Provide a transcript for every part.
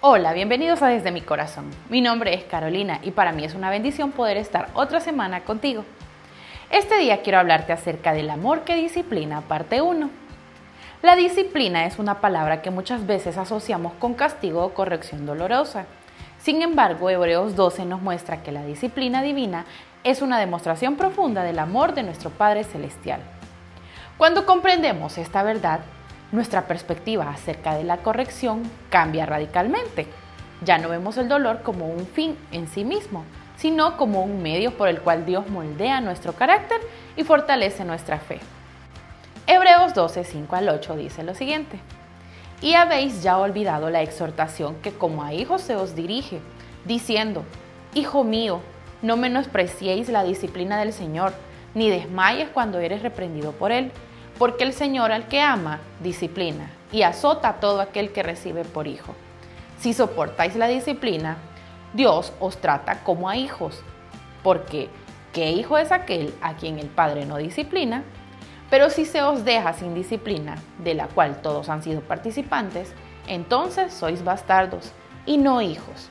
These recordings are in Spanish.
Hola, bienvenidos a Desde mi Corazón. Mi nombre es Carolina y para mí es una bendición poder estar otra semana contigo. Este día quiero hablarte acerca del amor que disciplina, parte 1. La disciplina es una palabra que muchas veces asociamos con castigo o corrección dolorosa. Sin embargo, Hebreos 12 nos muestra que la disciplina divina es una demostración profunda del amor de nuestro Padre Celestial. Cuando comprendemos esta verdad, nuestra perspectiva acerca de la corrección cambia radicalmente. Ya no vemos el dolor como un fin en sí mismo, sino como un medio por el cual Dios moldea nuestro carácter y fortalece nuestra fe. Hebreos 12, 5 al 8 dice lo siguiente: Y habéis ya olvidado la exhortación que como a hijos se os dirige, diciendo: Hijo mío, no menospreciéis la disciplina del Señor, ni desmayes cuando eres reprendido por Él, porque el Señor al que ama, disciplina, y azota a todo aquel que recibe por hijo. Si soportáis la disciplina, Dios os trata como a hijos, porque ¿qué hijo es aquel a quien el Padre no disciplina? Pero si se os deja sin disciplina, de la cual todos han sido participantes, entonces sois bastardos y no hijos.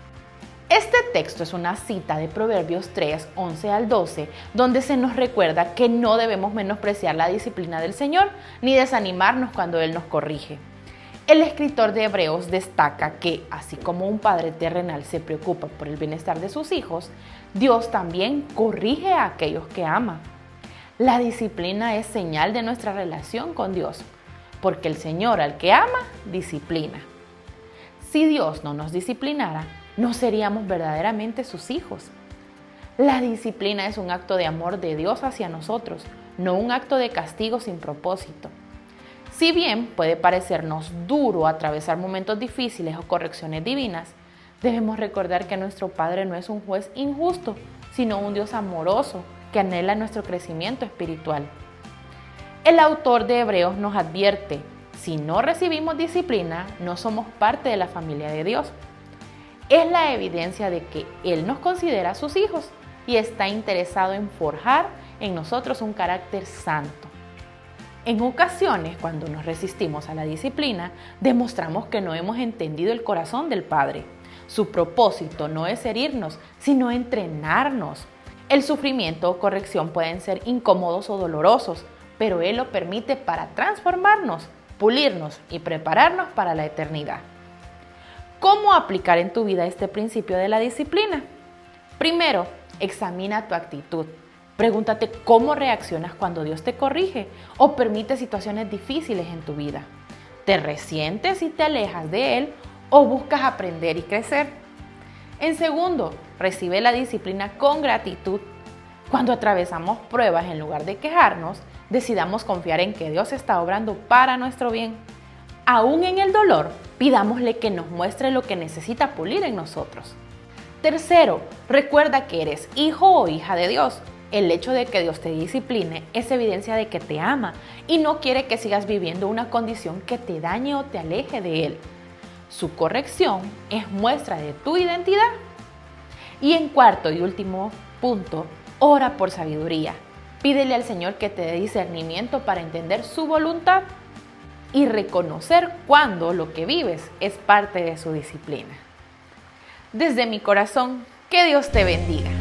Este texto es una cita de Proverbios 3, 11 al 12, donde se nos recuerda que no debemos menospreciar la disciplina del Señor ni desanimarnos cuando Él nos corrige. El escritor de Hebreos destaca que, así como un padre terrenal se preocupa por el bienestar de sus hijos, Dios también corrige a aquellos que ama. La disciplina es señal de nuestra relación con Dios, porque el Señor al que ama, disciplina. Si Dios no nos disciplinara, no seríamos verdaderamente sus hijos. La disciplina es un acto de amor de Dios hacia nosotros, no un acto de castigo sin propósito. Si bien puede parecernos duro atravesar momentos difíciles o correcciones divinas, debemos recordar que nuestro Padre no es un juez injusto, sino un Dios amoroso que anhela nuestro crecimiento espiritual. El autor de Hebreos nos advierte: si no recibimos disciplina, no somos parte de la familia de Dios. Es la evidencia de que Él nos considera sus hijos y está interesado en forjar en nosotros un carácter santo. En ocasiones, cuando nos resistimos a la disciplina, demostramos que no hemos entendido el corazón del Padre. Su propósito no es herirnos, sino entrenarnos. El sufrimiento o corrección pueden ser incómodos o dolorosos, pero Él lo permite para transformarnos, pulirnos y prepararnos para la eternidad. ¿Cómo aplicar en tu vida este principio de la disciplina? Primero, examina tu actitud. Pregúntate cómo reaccionas cuando Dios te corrige o permite situaciones difíciles en tu vida. ¿Te resientes y te alejas de Él o buscas aprender y crecer? En segundo, recibe la disciplina con gratitud. Cuando atravesamos pruebas, en lugar de quejarnos, decidamos confiar en que Dios está obrando para nuestro bien. Aún en el dolor, pidámosle que nos muestre lo que necesita pulir en nosotros. Tercero, recuerda que eres hijo o hija de Dios. El hecho de que Dios te discipline es evidencia de que te ama y no quiere que sigas viviendo una condición que te dañe o te aleje de Él. Su corrección es muestra de tu identidad. Y en cuarto y último punto, ora por sabiduría. Pídele al Señor que te dé discernimiento para entender su voluntad y reconocer cuándo lo que vives es parte de su disciplina. Desde mi corazón, que Dios te bendiga.